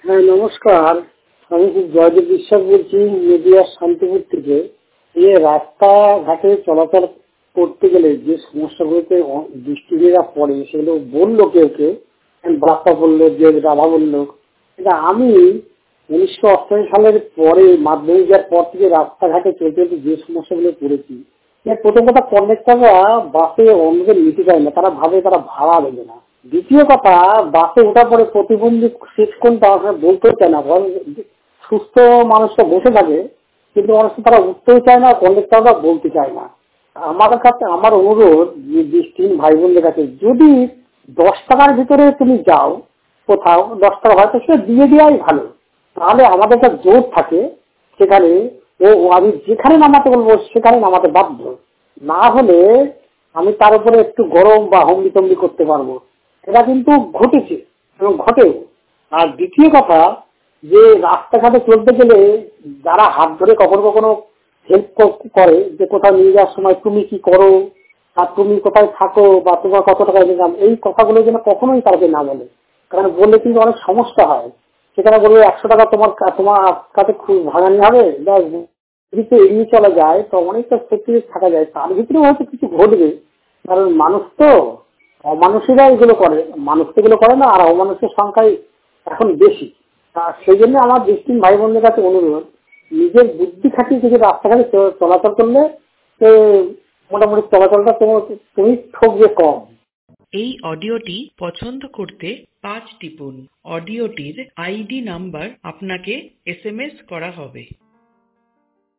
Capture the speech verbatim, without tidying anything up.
হ্যাঁ, নমস্কার। আমি খুব জয়দেব বিশ্বাস বলছি, নদিয়ার শান্তিপুর থেকে। এ রাস্তাঘাটে চলাচল করতে গেলে যে সমস্যাগুলোতে অ- দৃষ্টিরা পড়ে সেগুলো বললো কেউ কেউ, বাপ্পা বললো, যে রাভা বললো। এটা আমি উনিশশো অষ্টআশি সালের পরে মাধ্যমিক দেওয়ার পর থেকে রাস্তাঘাটে চলতে চলতে যে সমস্যাগুলো পড়েছি, এর প্রথম কথা, কন্ডাক্টররা বাসে অন্যদের নিতে চায় না, তারা ভাবে তারা ভাড়া দেবে না। দ্বিতীয় কথা, বাসে ওঠার পরে প্রতিবন্ধী সিট কোনটা ওখানে বলতেও চায় না, বরং সুস্থ মানুষটা বসে থাকে, কিন্তু অনেক সময় তারা উঠতেও চায় না, কন্ডাক্টররা বলতে চায় না। আমার কাছে আমার অনুরোধ, যে দৃষ্টিহীন ভাই বোনদের কাছে, যদি দশ টাকার ভিতরে তুমি যাও কোথাও, দশ টাকা হয়তো সে দিয়ে দেওয়াই ভালো, তাহলে আমাদের একটা জোর থাকে সেখানে। ও ও আমি যেখানে নামাতে বলবো সেখানে নামাতে বাধ্য, না হলে আমি তার উপরে একটু গরম বা হম্বি তম্বি করতে পারবো। এটা কিন্তু ঘটেছে এবং ঘটেও। আর দ্বিতীয় কথা, যে রাস্তাঘাটে চলতে গেলে যারা হাত ধরে কখনো কখনো হেল্প করে, যে কোথাও নিয়ে যাওয়ার সময় তুমি কি করো, আর তুমি কোথায় থাকো, বা তোমার কত টাকা ইনকাম, এই কথাগুলো যেন কখনোই তাকে না বলে। কারণ বললে কিন্তু অনেক সমস্যা হয়। সেখানে বলবে একশো টাকা তোমার কা- তোমার কাছে খুব ভাঙানি হবে, বা যদি কেউ এড়িয়ে চলা যায় তো অনেকটা সত্যি থাকা যায়, তার ভিতরে হয়তো কিছু ঘটবে। কারণ মানুষ তো, অমানুষেরা এগুলো করে, মানুষ তো এগুলো করে না, আর অমানুষের সংখ্যাই এখন বেশি। তা সেই জন্য আমার দৃষ্টিহীন ভাই বোনদের কাছে অনুরোধ, নিজের বুদ্ধি খাটিয়ে যদি রাস্তাঘাটে চ- চলাচল করলে তো মোটামুটি চলাচলটা তোমার তুমি ঠকবে কম। এই অডিওটি পছন্দ করতে পাঁচ টিপুন। অডিওটির আইডি নাম্বার আপনাকে এসএমএস করা হবে।